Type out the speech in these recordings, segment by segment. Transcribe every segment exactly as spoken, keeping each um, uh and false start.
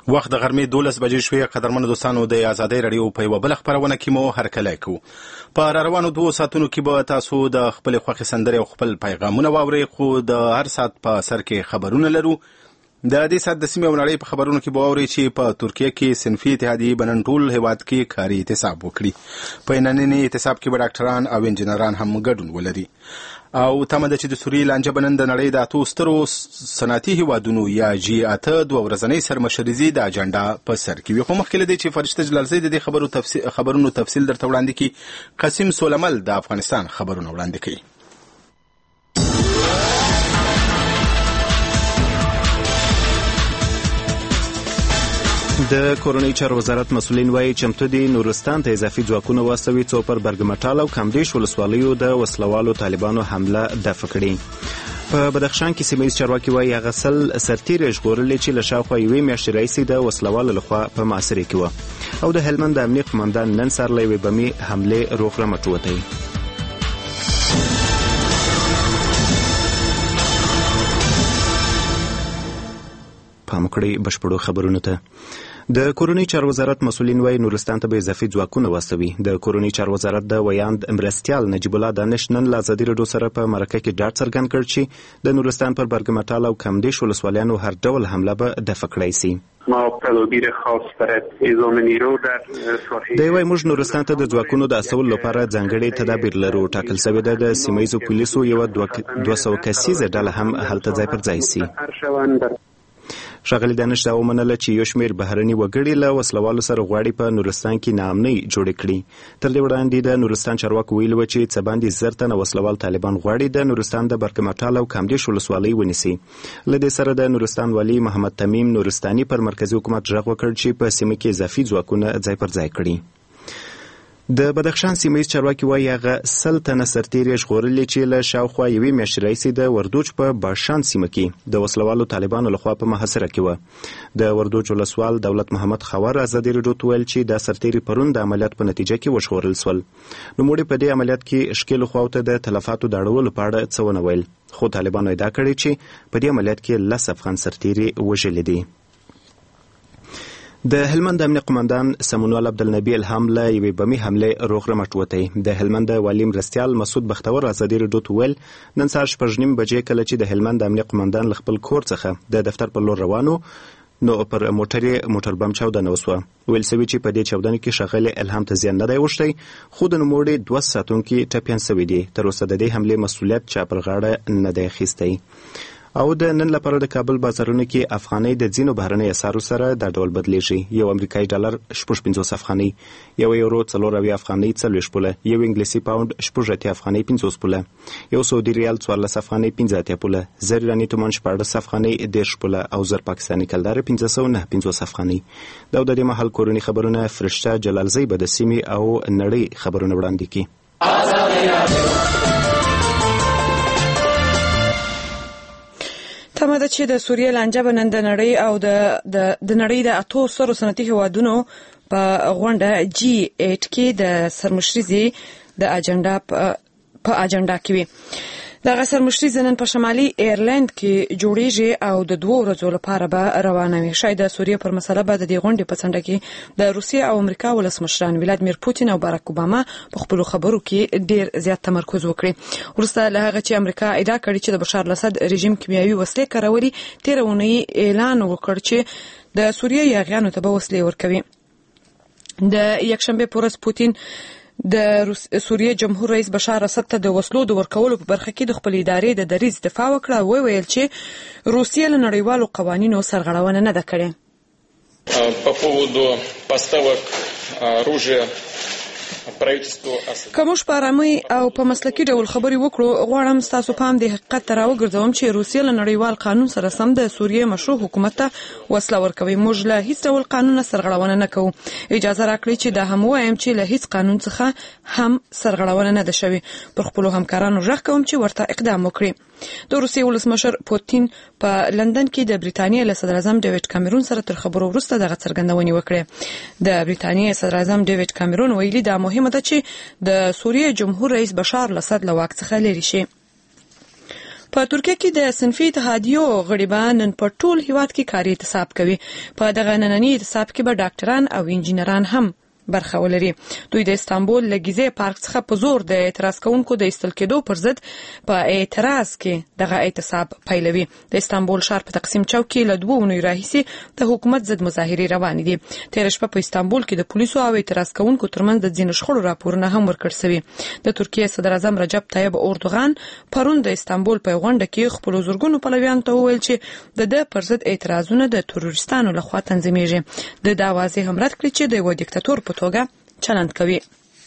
وخت د غرمې دولس بجې شوې. قدرمنو دوستانو، د ازادۍ رادیو په یوه بله خپرونه کې مو هرکلی کوو. په راروانو دوو ساعتونو کې به تاسو د خپلې خوښې سندرې او خپل پیغامونه واورئ، خو د هر ساعت په سر کې خبرونه لرو. د دې ساعت د سیمې او نړۍ په خبرونو کې به واورئ چې په ترکیه کې صنفي اتحادیې به نن ټول هېواد کې کاري اعتصاب وکړي. په ننني اعتصاب کې به ډاکټران او انجینران هم ګډون ولري. او تمه ده چې د سوریې لانجه به نن د نړۍ د اتو سترو صنعتي هیوادونو یا جی اته دوه ورځنۍ سرمشریزي د اجنډا په سر کې وي. خو مخکې له دې چې فرشته جلالزی د دې خبرو تفصیل خبرونو تفصیل درته وړاندې کړي، قاسم سولمل د افغانستان خبرونه وړاندې کوي. د کورنۍ چارو وزارت مسؤلین وایي چمتو دي نورستان ته اضافي ځواکونه واستوي څو پر برګمټال او کامدیش ولسوالیو د وسلوالو طالبانو حمله دفع کړي. په بدخشان کې سیمه ییز چارواکي وایي هغه سل سرتیري ژغورلي چې له شاوخوا یوې میاشتې راهیسې د وسلوالو لخوا په محاصرې کې وه، او د هلمند د امنیه قمندان نن سهار له یوې بمي حملې روغ رمټ ووتی. پام کړئ بشپړو خبرونو ته. د کورنۍ چارو وزارت مسؤلین وایي نورستان ته به اضافي ځواکونه واستوي. د کورنۍ چارو وزارت د ویاند مرستیال نجیب الله دانش نن له ازادي راډیو سره په مرکه کې ډاډ څرګند کړ چې د نورستان پر برګمټال او کامدیش ولسوالیانو هر ډول حمله به دفع کړای شي. ما تدابیر خاص برای اعزام نیرو در ساحل دی وایي موږ نورستان ته د ځواکونو د استولو لپاره ځانګړي تدابیر لرو. ټاکل شوې ده د سیمه ییزو پولیسو یوه دوه سوه کسیزه ډله هم هلته ځای پر ځای شي. ښاغلي دانش دا ومنله چې یو شمېر بهرني وګړي له وسلوالو سره غواړي په نورستان کې ناامنۍ جوړې کړي. تر دې وړاندې د نورستان چارواکو ویلي وه چې څه باندې زر تنه وسلوال طالبان غواړي د نورستان د برګمټال او کامدیش ولسوالۍ ونیسي. له دې سره د نورستان والي محمد تمیم نورستاني پر مرکزي حکومت غږ وکړ چې په سیمه کې اضافي ځواکونه ځای پر ځای کړي. د بدخشان سیمه ییز چارواکي وایي هغه سل تنه سرتیري ژغورلي چې له شاوخوا یوې میاشتې راهیسې د وردوج په باشان سیمه کې د وسلوالو طالبانو لخوا په محاصره کې وه. د وردوج ولسوال دولت محمد خور ازادي راډیو ته ویل چې دا سرتیري پرون د عملیات په نتیجه کې وژغورل سول. نوموړي په دې عملیات کې ښکېلو خواو ته د تلفاتو د اړولو په اړه څه ونه ویل، خو طالبانو ادعا کړې چې په دې عملیات کې لس افغان سرتیري وژلي دي. د هلمند امنیه قمندان سمونوال عبدالنبی الهام له یوې بمي حملې روغ رمټ وتی. د هلمند والي مرستیال مسعود بختور ازادي راډیو ته ویل نن سهار شپږ نیم بجې کله چې د هلمند امنیه قمندان له خپل کور څخه د دفتر پر لور روانو نو پر موټر موټر بم چاودنه وسوه. ویل سوي چې په دې چاودنه کې ښاغلي الهام ته زیان نه دی اوښتی، خو د نوموړي دوه ساتونکي ټپیان سوي دي. تر اوسه د دې حملې مسؤلیت چا پر غاړه نه دی اخیستی. او د نن لپاره د کابل بازارونو کې افغانۍ د ځینو بهرنۍ اسعارو سره دا ډول بدلیږي. یو امریکایي ډالر شپږ پنځوس افغانۍ، یو یورو څلور اویا افغانۍ څلوېښت پوله، یو انګلیسي پاونډ شپږ اتیا افغانۍ پنځوس پوله، یو سعودي ریال څوارلس افغانۍ پنځه اتیا پوله، زر ایراني تومان شپاړس افغانۍ دېرش پوله او زر پاکستاني کلدارې پنځه سوه نهه پنځوس افغانۍ. دا د دې مهال کورني خبرونه فرشته جلالزی به د سیمې او نړۍ خبرونه وړاندې کړي. تمه ده چې د سوریې لانجه به نن د نړۍ او د د نړۍ د اتو سترو صنعتي هیوادونو په غونډه جی اټ کې د سرمشریزي د اجنډا په اجنډا کې وي. دغه سرمشریزه نن په شمالي ایرلند کې جوړیږي او د دوه ورځو لپاره به روانه وي. شاید د سوریې پر مسله به د دې غونډې په څنډه کې د روسیې او امریکا ولسمشران ولادیمیر پوتین او باراک اوباما په خپلو خبرو کې ډیر زیات تمرکز وکړي. وروسته له هغه چې امریکا ادعا کړې چې د بشار الاسد رژیم کیمیاوي وسلې کارولي، تېره اونۍ اعلان وکړ چې د سوریې یاغیانو ته به وسلې ورکوي. د یکشنبه په ورځ پوتین د سوریې جمهور رئیس بشار اسد ته د وسلو د ورکولو په برخه کې د خپل ادارې د دریځ دفاع وکړه او ویل چې روسیه له نړیوالو قوانینو سرغړونه نه ده کړې. په поводу поставок оружия که موږ په آرامۍ او په مسلکي ډول خبرې وکړو، غواړم ستاسو پام د حقیقت ته راوګرځوم چې روسیه له نړیوال قانون سره سم د سوریې مشروع حکومت ته وسله ورکوي. موږ له هیڅ ډول قانون سرغړونه نه کوو. اجازه راکړئ چې دا هم ووایم چې له هیڅ قانون څخه هم سرغړونه نه ده شوې. پر خپلو همکارانو غږ کوم چې ورته اقدام وکړي. د روسیې ولسمشر پوتین په لندن کې د بریتانیا له صدر اعظم ډیوډ کامرون سره تر خبرو وروسته دغه څرګندونې وکړې. د بریتانیا صدر اعظم ډیوډ کامرون ویلي دا مهمه ده چې د سوریې جمهور رئیس بشار الاسد له واک څخه لرې شي. په ترکیه کې د صنفي اتحادیو غړي نن په ټول هیواد کې کاري اعتصاب کوي. په دغه نننی اعتصاب کې به ډاکټران او انجینران هم برخه ولري. دوی د استانبول لګیزه پارک څخه په زور د اعتراض کوونکو د ایستل کېدو پر ضد په اعتراض کې دغه اعتصاب پیلوي. د استانبول ښار په تقسیم چوک کې له دوه اونیو راهیسې د حکومت ضد مظاهرې روانې دي. تېره شپه په استانبول کې د پولیسو او اعتراض کوونکو ترمنځ د ځینو شخړو راپورونه هم ورکړل شوي. د ترکیه صدر اعظم رجب طیب اردوغان پرون د استانبول په غونډه کې خپل زورګونو پلویانو ته وویل چې د د پر ضد اعتراضونه د تروریستانو لخوا تنظیمېږي. د دا واضح هم رد کړی چې د یو دیکتاتور په توګه چلند کوي.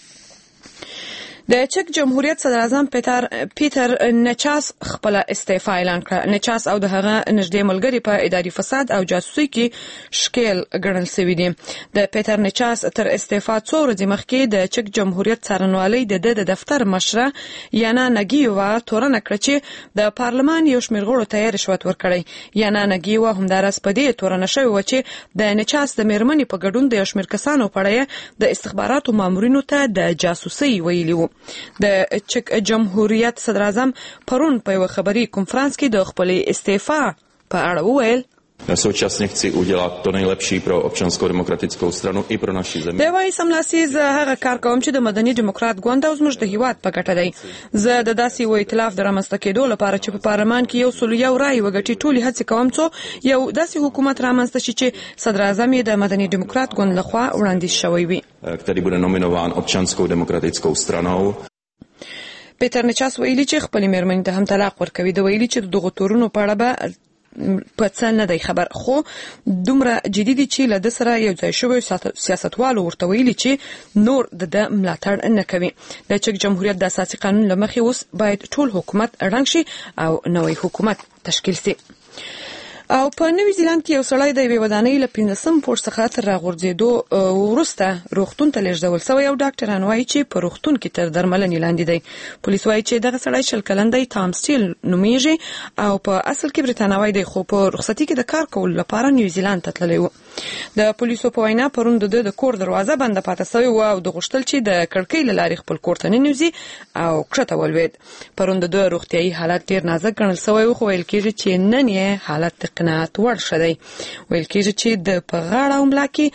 د چک جمهوریت صدر اعظم پیټر پیټر نچاس خپل استعفا اعلان کړ. نچاس او د هغه نږدې ملګری په اداري فساد او جاسوسي کې شکیل ګڼل شوی دي. د پیټر نچاس تر استعفا څو ورځې مخکې د چک جمهوریت څارنوالۍ د د دفتر مشره یانا نګیووا تورنه کړ چې د پارلمان یو شمېر غړو ته رشوت ورکړی. یانا نګیووا همدارس په دې تورنه شوی و چې د نچاس د میرمنې په ګډون د یو شمېر کسانو په اړه د استخباراتو مامورینو ته د جاسوسي ویلي وو. د چک جمهوریت صدر اعظم پرون په یو خبري کنفرانس کې د خپل استعفا په اړه وویل Současně chci udělat to nejlepší pro občanskou demokratickou stranu i pro naši zemi. د وای سملاسي زه هغه کار کوم چې د مدني ډیموکرات ګوند او زموږ د هیواد په ګټه دی. زه د داسې یو ائتلاف د رامنځته کېدو لپاره چې په پارلمان کې یو سل یو رای وګټي ټولې هڅې کوم څو یو داسې حکومت رامنځته شي چې صدر اعظم یې د مدني ډیموکرات ګوند لخوا وړاندیز شوی وي. Který bude nominován občanskou demokratickou stranou. پیټر نچاس ویلي چې خپل میرمنې ته هم طلاق ورکوي. د ویلي چې دغه تورونو په اړه به په څه نه دی خبر، خو دومره جدي دي چې له د سره یو ځای شوی سیاستوالو ورته ویلي چې نور د ملاتړ نه کوي. د چک جمهوریت د اساسي قانون له مخې اوس باید ټول حکومت ړنګ شي او نوی حکومت تشکیل شي. او په نوی زیلاند کې یو سړی د یوې ودانۍ له پنځلسم پوړ څخه تر راغورځېدو وروسته روغتون ته لیږدول شوی او ډاکټران وایي چې په روغتون کې تر درملنې لاندې دی. پولیس وایي چې دغه سړی شل کلن دی، تام سټیل نومیږي او په اصل کې بریتانوی دی، خو په رخصتي کې د کار کولو لپاره نیوزیلاند ته تللی و. د پولیسو په وینا پرون د د کور دروازه بنده پاتې شوې وه او د غوښتل چې د کړکۍ له لارې خپل کور ته ننوځي او کښته ولوېد. پرون د د روغتیایي حالت ډېر نازک ګڼل شوی و، خو ویل کېږي چې نن یې حالت د قناعت وړ ښه دی. ویل کېږي چې د په غاړه او ملا کې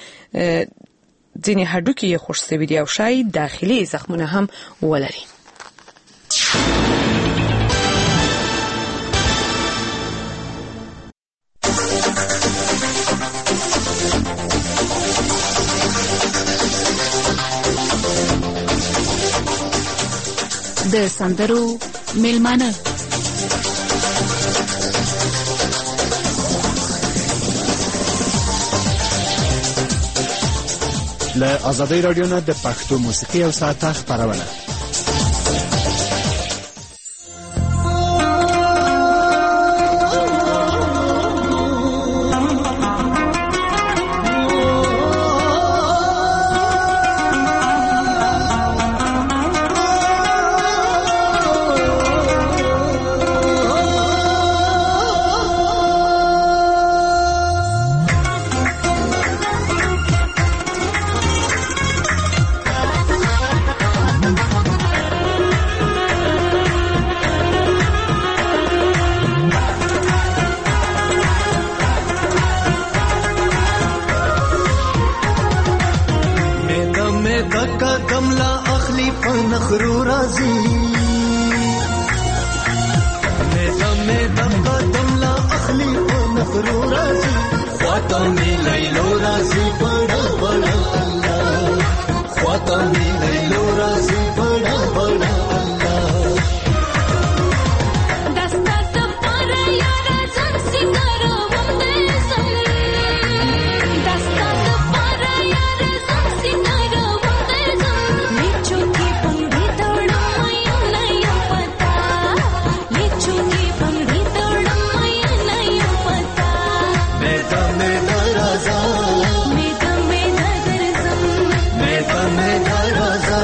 ځینې هډوکي یې خوږ شوي دي او شاید داخلي زخمونه هم ولري. د سندرو میلمانه له آزادۍ راډیو نه د پښتو موسیقي او ساعته خپرونه. Raza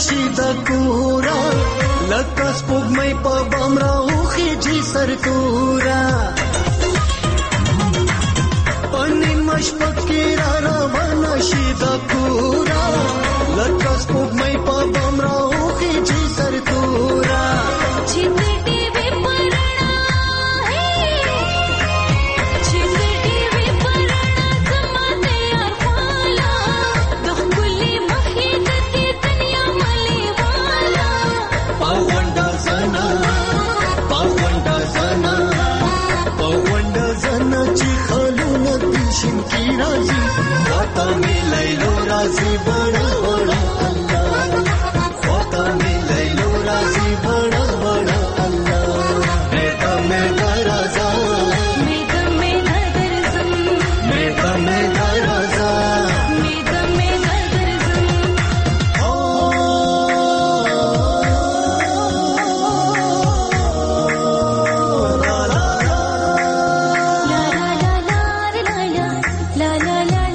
نشي د کورا لکه سپوږمۍ په بام راوخیږي سرتورا پنې مشپک کې را روانه شي د کورا لکه سپوږمۍ په بام راوخیږي سرتورا چې राजी बड़ा बड़ा अल्लाह खोता में ले लो राजी बड़ा बड़ा अल्लाह मेरा मेरा राजा मेरा मेरा दर्जन मेरा मेरा राजा मेरा मेरा दर्जन ओ ला ला ला ला ला ला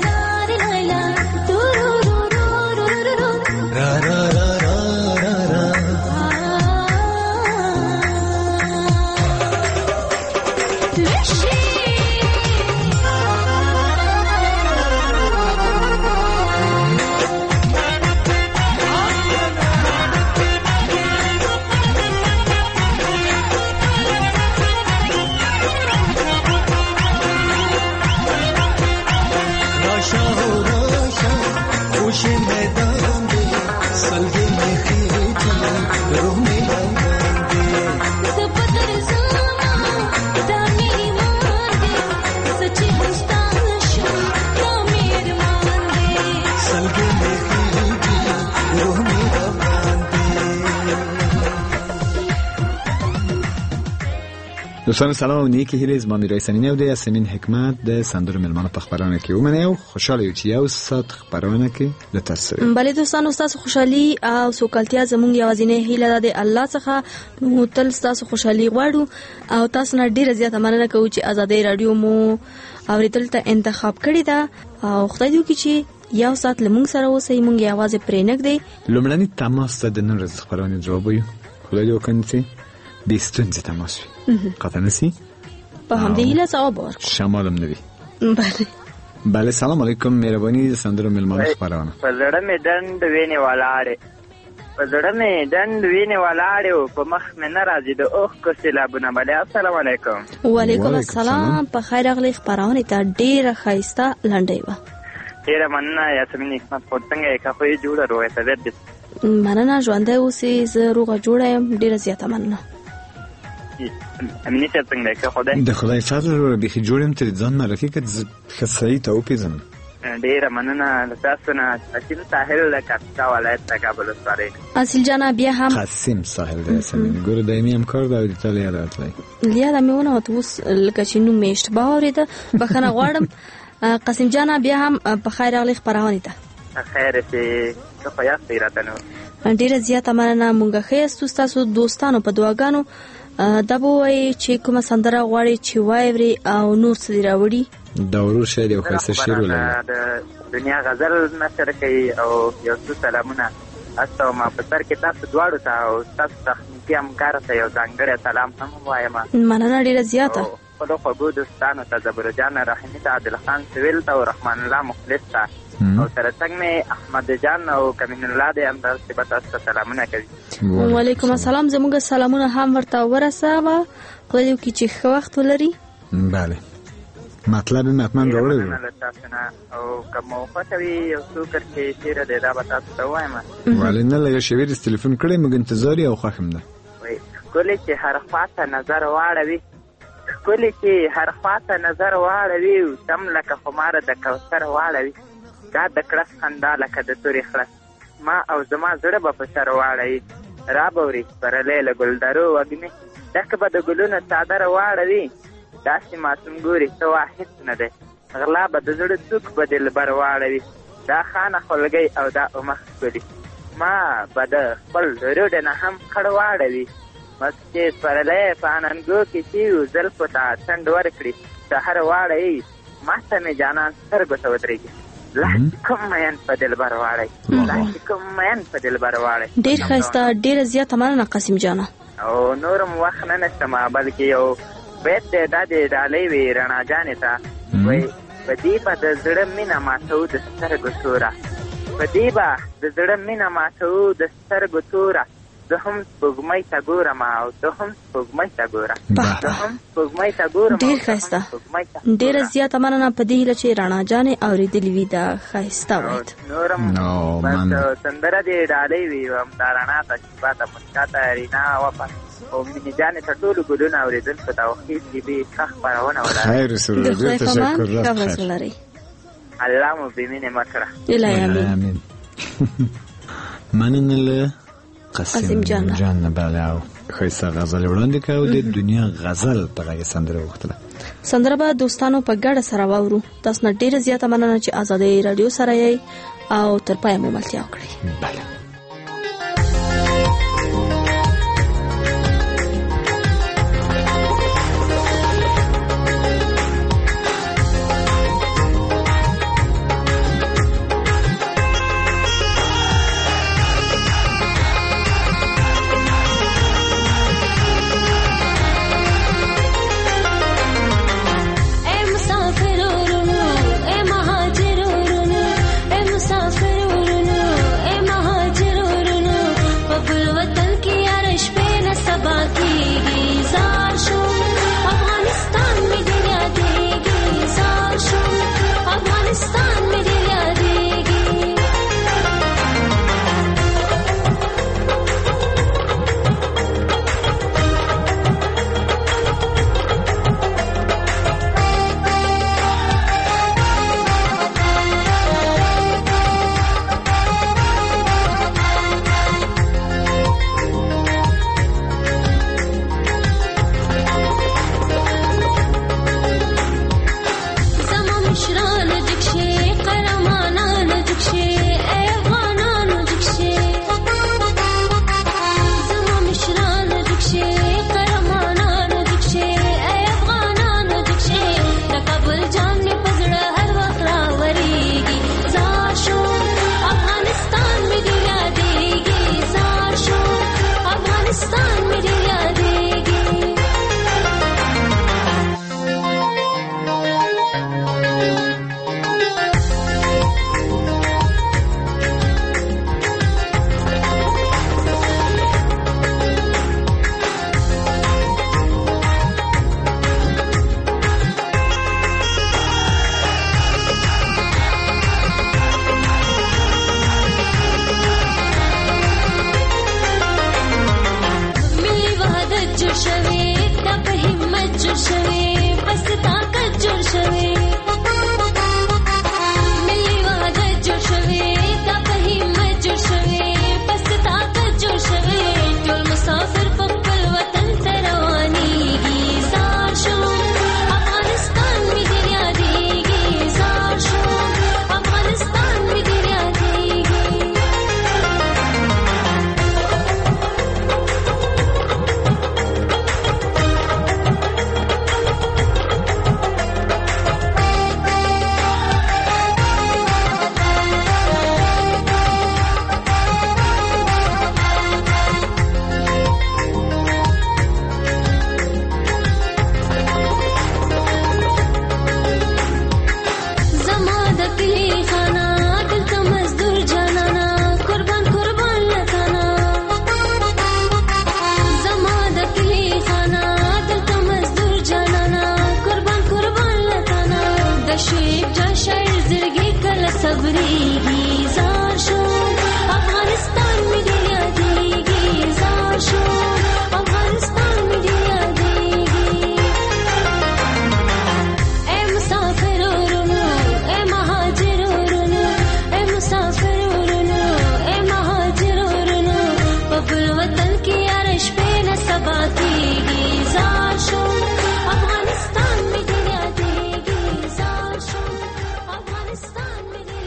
دوستان سلام و نیکی هیلی از مامی رئیسانی نو دی اسمین حکمت ده سندر ملمان پخبرانه که اومنه او خوشحالی یو چی او سات خبرانه که لتاسوی بله دوستان استاس خوشحالی او سوکالتیا زمونږ یوازینه هیله ده الله څخه نو تل تاسو خوشحالي غواړو او تاسو نه ډیره زیاته مننه کوو چې ازادي رادیو مو اوریدل ته انتخاب کړی دا او خدای دې وکړي چې یو سات لمونږ سره اوسئ مونږ یوازې پرې نږدې لومړنی تماس ته د نن ورځ خبرانه جواب یو خدای دې وکړي چې بیستونزی تماس وی قطع نسی؟ با هم دیگه جواب ورکو شمالم نبی بله بله سلام علیکم مهربانی سندرو ملمان خبرانه په زړه مې دند وینې ولاړې په زړه مې دند وینې ولاړې او په مخ مې نه راځي د اوښکو سیلابونه بلې السلام علیکم وعلیکم السلام په خیر راغلی خبرونه ته ډېره ښایسته لنډۍ وه ډېره مننه یاسمین حکمت خو څنګه یې که خو یې جوړه روغې طبیعت دې مننه ژوندی اوسې زه روغه جوړه یم ډېره زیاته مننه امینی صاحب څنګه که خدای د خدای فضل رو بیخي جوړ یم ترې ځان معرفي کړه زه ښه سړي ته وپېژنم ډېره مننه له تاسو نه اصیل ساحل د کاپیسا ولایت د کابل ولسوالۍ اصیل جانه بیا هم قاسم ساحل د یاسمین ګوره دایمي همکار ده او د تا له یاده راتلی یاده مې ونوت اوس لکه چې نوم مې اشتباه اورېده بښنه غواړم قاسم جانه بیا هم په خیر راغلی خپرونې ته خیر چې څه خو یاستئ راته نو ډېره زیاته مننه مونږ ښه یاستو ستاسو دوستانو په دعاګانو دا به وایي چې کومه سندره غواړي چې واوري او نور څه دې راوړي دا ورور شعر یو ښایسته شعر ولري د دنیا غزل نشر کوي او یو څو سلامونه استوم په سر کې تاسو دواړو ته او تاسو تخنیکي همکار ته یو ځانګړی سلام هم وایم مننه ډېره زیاته خپلو خوږو دوستانو ته زبرجان رحیمي ته عادل خان سویل ته او رحمان الله مخلص ته او سره څنګ مې احمد جان او کمین الله دې هم داسې به تاسو ته سلامونه کوي وعلیکم السلام زموږ سلامونه هم ورته ورسوه خدای دې وکړي چې ښه وخت ولري بله مطلب مې حتما راوړی او که مو خوښه وي یو څو کرښې شعر دی دا به تاسو ته ووایم ولې نه لږه شویر تلیفون کړی موږ انتظار یې او خوښ م ده ښکلې چې هر خوا ته نظر واړوي ښکلې چې هر خوا ته نظر واړوي دم لکه خماره د کوثر واړوي دا د کړس خندا لکه د تورې خړس ما او زما زړه به په سر واړوي را به وري سپرلی له ګلدرو وږمې ډک به د ګلونو څادر واړوي داسې معصوم ګوري څه واحد نه دی غلا به د زړه څوک به دلبر واړوي دا خانه خولګۍ او دا عمر ښکلي ما به د خپل روډ نه هم خړ واړوي مست چې سپرلی په اننګو کې چې زلفو ته څنډ ورکړي سحر واړوي ما ته مې جانان سترګو ته ودرېږي لا کوم مین په دلبر واړی لا کوم مین په دلبر واړی. ډیر ښایسته، ډیره زیاته مننه قاسم جانه. او نورم وخت نه نشته ما بلکې یو بیت دی دا د ډالۍ وي رڼا جانې ته وایي په دې به د زړه مینه ماتو د سترګو توره، په دې به د زړه مینه ماتو د سترګو توره، زه هم سپوږمۍ ته ګورم او ته هم سپوږمۍ ته ګوره، زه هم سپوږمۍ ته ګورم. ډېر ښایسته، ډېره زیاته مننه په دې هیله چې رڼا جانې اورېدلې وي دا ښایسته وایت. نورم بس سندره دې ډالۍ وي همدا رڼا ته شپه ته مسکا ته رینا وپس او مینې جانې ته ټولو ګلونه اورېدونکو ته وخیز کې بې ښه خپرونه ولرئ. خیر سرور، ډېر تشکر. الله مو بېمینې مه کړه. الهی امین. مننه له قاسم جان نه. بله، او ښایسته غزل وړاندې کړه او د دنیا غزل په غږ سندره وغوښتله. سندره به دوستانو په ګډه سره واورو. تاسو نه ډېره زیاته مننه چې ازادۍ راډیو سره یې او تر پایه مو ملتیا وکړئ. بله.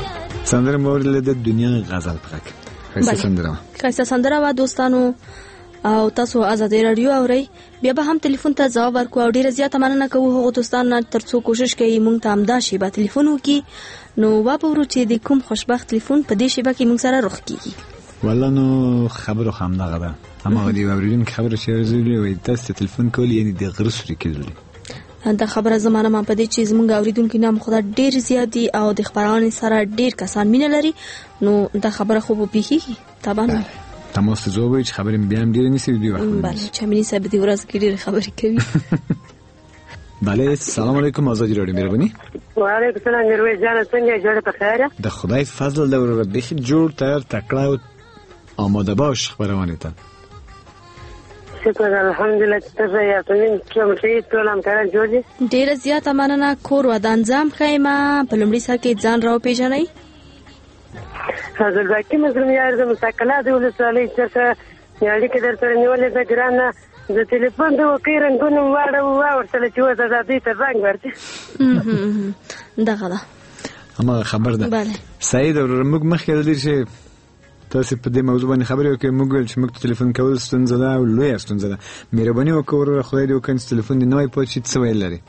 سندره مورد د دنیا غزل پکې. خیسته سندره. خیسته سندره و دوستانو او تاسو آزادۍ رادیو اورئ بیا به هم ټلیفون ته ځواب ورکو او ډیره زیاته مننه کوو هغو دوستانو ترڅو کوشش کوي مونږ ته همدا شیبه ټلیفون وکړي نو وابورو چې د کوم خوشبخت ټلیفون په دې شیبه کې مونږ سره رخ کیږي. والله نو خبرو هم دغه ده اما دی اوریدون خبره چې ورزولي وي تاسو ټلیفون کول یعنی د غرسوري کېږي دا خبره زمانه ما په دې چې زمونږ اوریدونکو نام خدای ډیر زیات دي او د خبرانې سره ډیر کسان مینه لري نو دا خبره خو به پیږي طبعا تاسو زه وایي چې خبرې بیا هم ډیر نسی دی واخلئ بله چمنی صاحب دی ورځ کې ډیر خبرې کوي. بله السلام علیکم آزادی رادیو مهرباني. وعلیکم السلام میرویس جان څنګه جوړه په خیره د خدای فضل د ور بخي جوړ تر تکړه او آماده باش خبرونه ته شکر الحمدلله ته یا تنین کوم شي ټول هم کار جوړ دي ډیر زیاته مننه کور ودان ځم خیمه په لمړي سره کې ځان راو پیژنئ حاضر باقي مزرم یار د مساکله د ولسوالۍ څخه یالي کې درته نیولې د ګرانه د ټلیفون د وکړ رنګونو واړه ورته چې وځه د دې ته رنګ ورته دغه ده اما خبر ده بله سعید موږ مخکې د دې چې تاسو په دې موضوع باندې خبرې وکړئ موږ چې موږ ټلیفون کول ستونزه ده او لوی ستونزه ده مهرباني وکړئ خدای دې وکړي چې ټلیفون دې نوی پوه شي څه ویل لري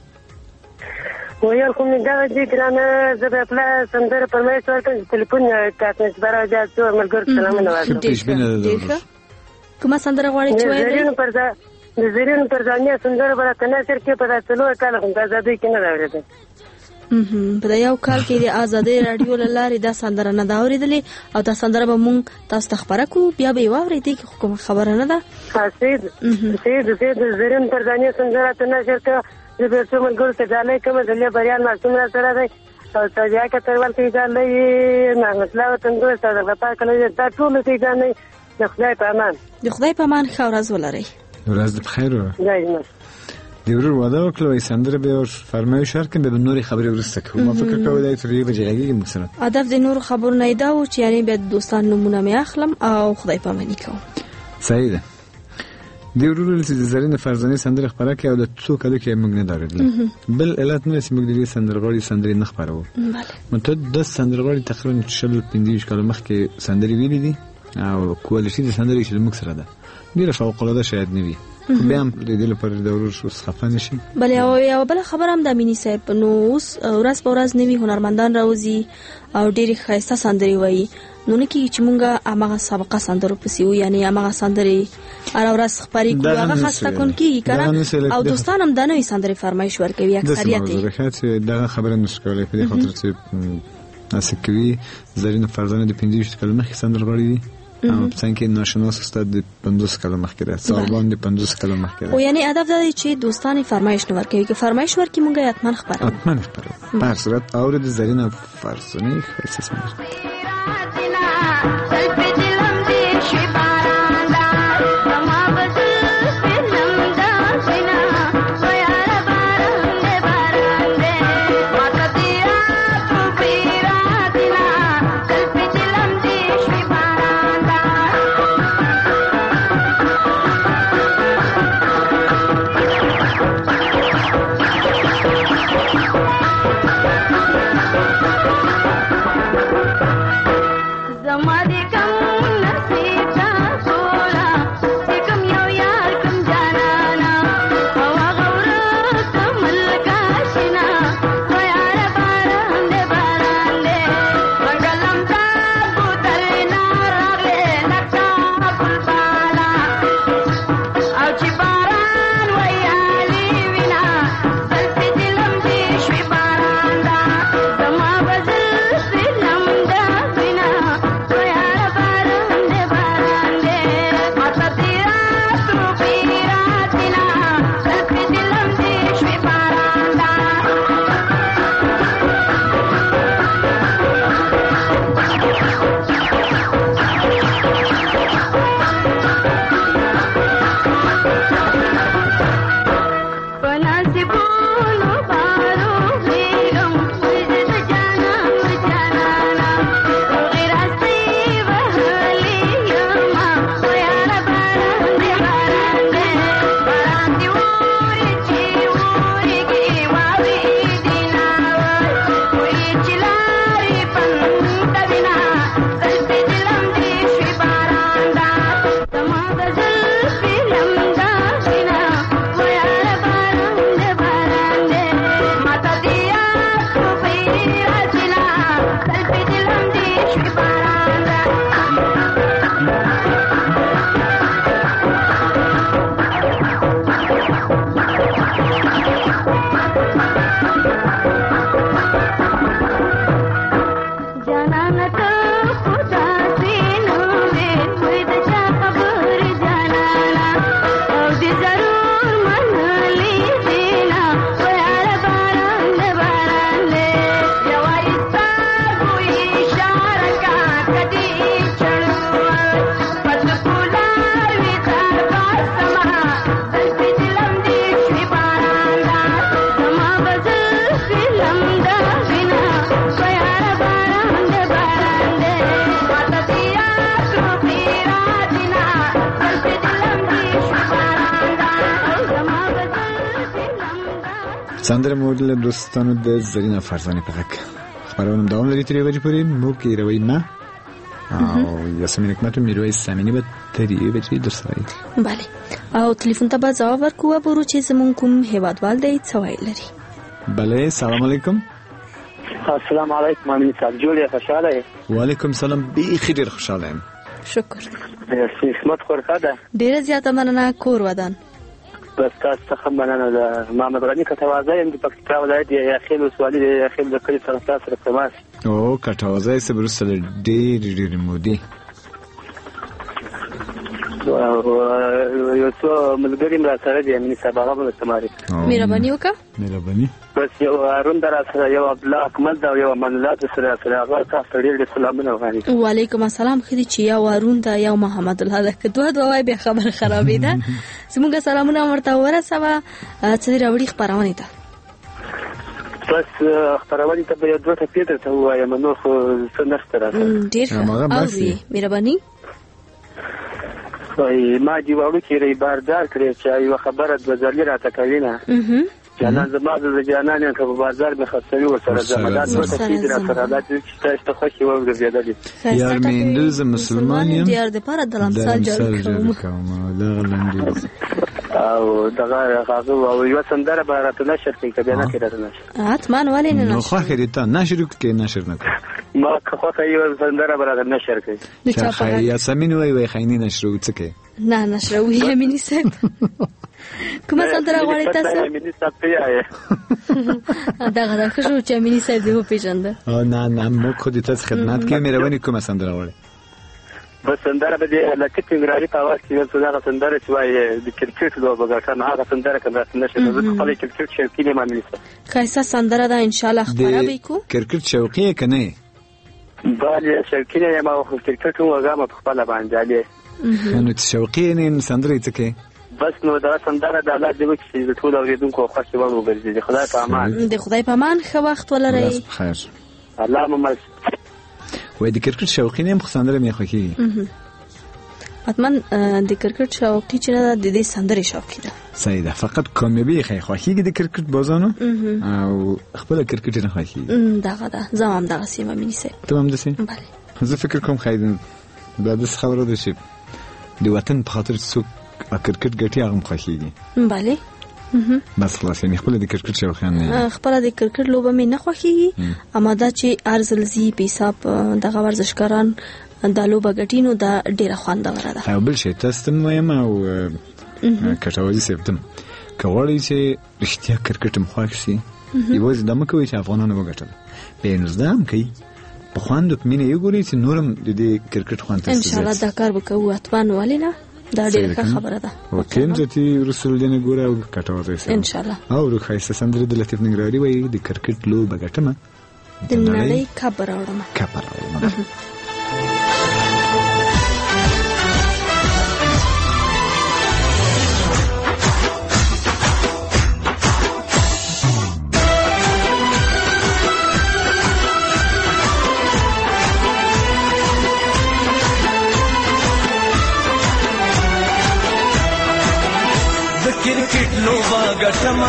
ویل کوم دا دې ګرانه زه په خپل سندره پر مې ورته ټلیفون کاټنس برابر ده څو ملګر سلامونه وایم کومه سندره غواړئ چې وایي زرین پر دا د زرین پر ځانیا سندره برابر نه سر کې په څلور کال هم دا ځدې کې نه راوړل مهم په یو کال کې د آزادۍ رادیو لارې دا سندره نه دا اورېدلې او دا سندره به مونږ تاسو ته خبره کوو بیا به یې واورېدئ چې کومه خبره نه ده سید سید سید زرین پر ځانیا سندره ته نه سر کې د څو ملګرو ته ځالې کومه ځلې بریان معصوم را سره دی او تاجیا کې ترول کې ځالې نه مسله تندو سره غطا کړی دا ټول کې ځانې د خدای په امان د خدای په امان ښه ورځ ولرئ ورځ د بخیر دایمه د ورور واده وکړو سندره به ور فرمایش ورکړم به نوري خبرې ورسته کوم ما فکر کوم دا تر یوه بجې راګي مثلا هدف د نور خبر نه دا و چې یعنی به دوستان نمونه مې اخلم او خدای په امان کوم سعید د ورور چې زرینه فرزانه سندره خبره کوي او د څو کلو کې موږ نه دارل بل علت نه چې موږ د سندره غوړي سندره نه خبرو بله مته د سندره غوړي تقریبا شل پنځه کلو مخکې سندره ویلې دي او کوالټي د سندرې چې موږ سره ده ډیره فوق العاده شاید نه وي بیا هم د دې لپاره د ورور شو خفه نشي بلې او یو بل خبر هم د مینی صاحب نو اوس ورځ په ورځ نوي هنرمندان راوځي او ډېری ښایسته سندرې وایي نو نه کېږي چې مونږ هغه سابقه سندرو پسې وو یعنی هغه سندرې هره ورځ خپرې کوو هغه خسته کون کېږي که نه او دوستان هم دا نوې سندرې فرمایش ورکوي اکثریت یې دغه خبره نشو کولی په دې خاطر چې هڅه کوي زرینه فرزانه د پنځه ویشت کلو مخکې سندرغاړې دي او څنګه ناشناس استاد د پنځوس کلو مخکې ده سالبان د پنځوس کلو مخکې ده او یعنی هدف دا دی چې دوستان فرمایش نه ورکوي که فرمایش ورکړي مونږ یې حتما خبرو حتما خبرو په هر صورت اورید زرینه فرزانه ښایسته سندره سندره مو له دوستانو د زرینه فرزانه په غږ خبرونه دوام لري تر یوه بجې پورې. موږ کې روي ما او یاسمین حکمت میرویس سامینی به تر یوه بجې در سره یو. بله او ټلیفون ته به ځواب ورکوو برو چې زمونږ کوم هیوادوال دی څه ویل لري. بله سلام علیکم. السلام علیکم امین صاحب جوړ خوشاله یې؟ وعلیکم سلام بیخي ډېر خوشاله یم. شکر. خدمت خورخه ده. ډیره زیاته مننه کور ودان. بس تاسو څخه مننه ده. محمد غنی کټوازی یم د پکتیکا ولایت یاخیل ولسوالي د یاخیل د کلي څخه تاسو سره تماس. او کټوازی سه بروسته ډېر ډېر مودي یو څو ملګري مې راسره دي امین صاحب هغه به تماري مهرباني وکړه. مهرباني. بس یو هارون در سره یو عبدالله احمد او یو امان الله سره سره هغه تاسو ډېر ډېر سلامونه وغواړي. وعلیکم السلام. خدي چې یو هارون دا یو محمد الله ده که دوه دوه وای به خبر خرابې ده. زموږ سلامونه ورته ورسوه چې راوړي خبرونه ته. بس خبرونه ته به یو دوه ته پیډر ته وایم نو خو څه نشته راته. ډېر ښه. مهرباني. وای ما دی وړو کې ری باردار کړی چې یو خبره د ځلې راته کوي نه. جانان زما د جانان ته په بازار به خرڅوي ورسره زمادات ورته چې را سره دا چې تاسو ته خوشي وګرځېدلی. یار مې هندوز مسلمان یم. یار د پاره د لمسال جوړ کوم دا غلندوز او دغه هغه او یو سندره به راته نشر کوي کبه نه کړی نه. اتمان ولې نه نو خو خري ته نشر کې نشر نه کوي. ما خو ته یو سندره به راته نشر کوي. چې یا سمین وای وای خايني نشر وڅکه. نه نشر وی امینی صاحب. کومه سندره غواړئ تاسو؟ امینی صاحب پیه. دا غدا خو چې امینی صاحب دی په پیژنده. او نه نه مو خو دې تاسو خدمت کې مهرباني کومه سندره غواړئ؟ بس سندره به دې لکه څنګه په اواز کې یو څه سندره چې وایي د کرکټ لوبه غاټه نه هغه سندره کنه نشه د خپل کرکټ شوقي نه مانی څه. کایسه سندره ده ان شاء الله خبره به کو. کرکټ شوقي کنه؟ بله شوقي نه ما خو کرکټ وګام په خپل باندې علي. نو شوقي نه سندره څه کې؟ بس نو دا سندره د الله دې وکړي چې ټول اوریدونکو خوښي وړو ګرځي. خدای په امان. د خدای په امان ښه وخت ولرئ. خیر. الله مو مل. وای د کرکټ شوقي نه مخسندره مې خوښي. اتمن د کرکټ شوقي چې نه د دې سندره شوقي ده. صحیح ده. فقط کامیابی خی خوښي د کرکټ بازانو او خپل کرکټ نه خوښي. دغه ده زمام دغه سیمه مې نيسه. تمام ده سي. بله. زه فکر کوم خیدن دا د خبره ده چې د وطن په خاطر څوک کرکټ ګټي هغه خوښيږي. بله. بس خلاص یې خپل د کرکټ شوقیان نه. خپل د کرکټ لوبه مې نه خوښيږي. اما دا چې ارزلزي په حساب دغه ورزشکاران د لوبه ګټینو دا ډیره خوندوره ده. او بل شي تاسو ته وایم او کټاوازي سپتم کوړی چې رښتیا کرکټ مخاک سي یوازې د مکوې چې افغانانو وګټل به نوزدام کوي په خواندو مینه یو ګوري چې نورم د دې کرکټ خوان ته ان شاء الله دا کار وکړو اتوان ولینا دا ډیره خبره ده. وکیم چې رسول دین ګوره او کټاوازي سي ان شاء الله. او روخه ایسه سندره د لطیف نګراری وای د کرکټ لوبه ګټمه د نړۍ کپ راوړم. کپ راوړم. کرکټ لوبه ګټما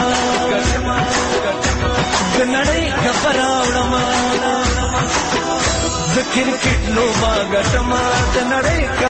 د نړۍ خبر راوړم د کرکټ لوبه ګټما د نړۍ